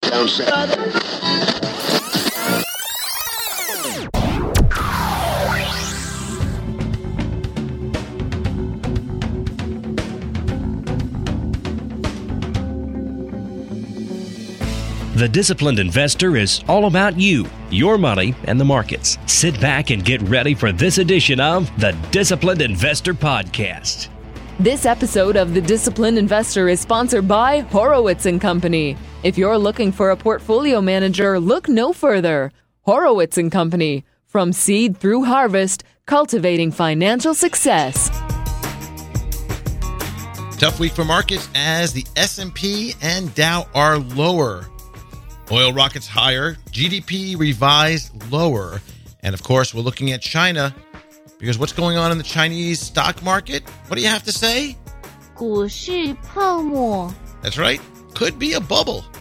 down south. The Disciplined Investor is all about you, your money, and the markets. Sit back and get ready for this edition of the Disciplined Investor Podcast. This episode of The Disciplined Investor is sponsored by Horowitz & Company. If you're looking for a portfolio manager, look no further. Horowitz & Company. From seed through harvest, cultivating financial success. Tough week for markets as the S&P and Dow are lower. Oil rockets higher, GDP revised lower, and of course we're looking at China because what's going on in the Chinese stock market? What do you have to say? 股市泡沫. That's right, could be a bubble.